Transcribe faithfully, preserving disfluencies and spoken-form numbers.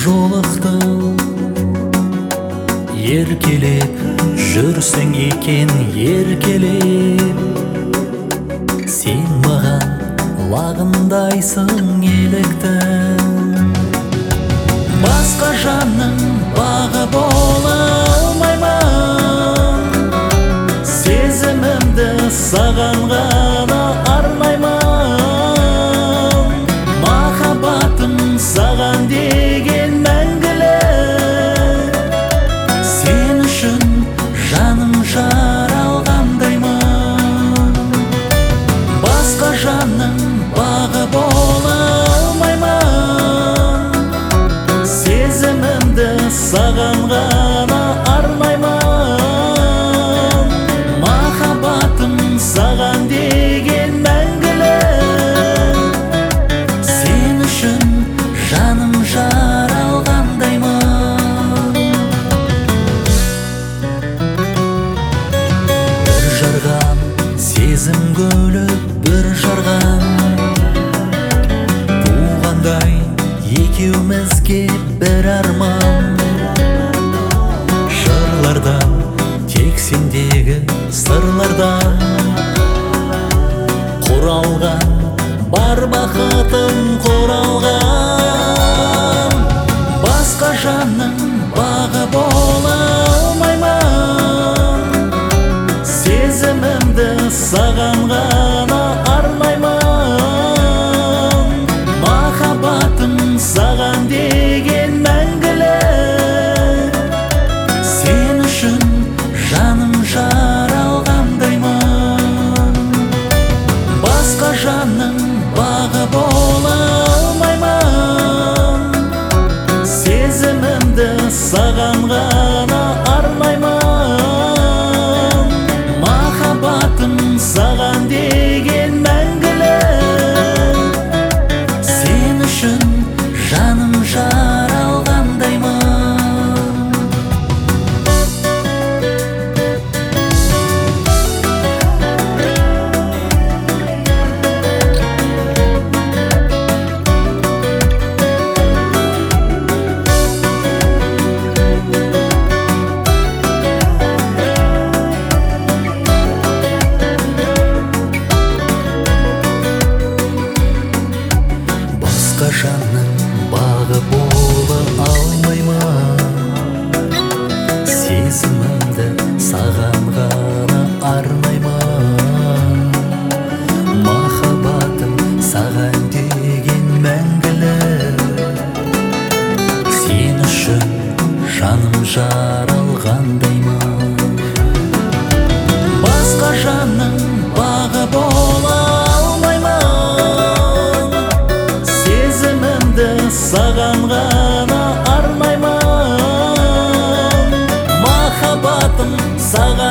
жолықтым, еркелеп жүрсең екен еркелеп, сен маған лағындайсың еліктің. Басқа жанның бағы бола алмаймын, сезімімді саған ғана арнаймын. Махаббатым саған деген мәңгілік, сен үшін жаным жаралғандаймын. Басқа жанның бағы бола алмаймын, сезімімді саған ғана арнаймын. Махаббатым саған деген мәңгілік, сен үшін жаным жаралғандаймын. Бір жарған сезім гүлі, бір жарған туғандай екеумізге бір арман. Жырлардан тек сендегі сырлардан құралған бар бақытым құралған. Басқа жанның бағы бола алмаймын, сезімімді саған ғана арнаймын. Махаббатым саған деген мәңгілік, сен үшін жаным жаралғандаймын. Басқа жанның бағы бола алмаймын, сезімімді саған ғана арнаймын. Махаббатым саған деген мәңгілік, сен үшін жаным жаралғандаймын. Басқа жанның бағы бола алмаймын, сезімімді саған ғана арнаймын. Махаббатым саған деген мәңгілік, сен үшін жаным жаралғандаймын. Басқа жанның бағы бола алмаймын, сезімімді саған ғана арнаймын. Махаббатым саған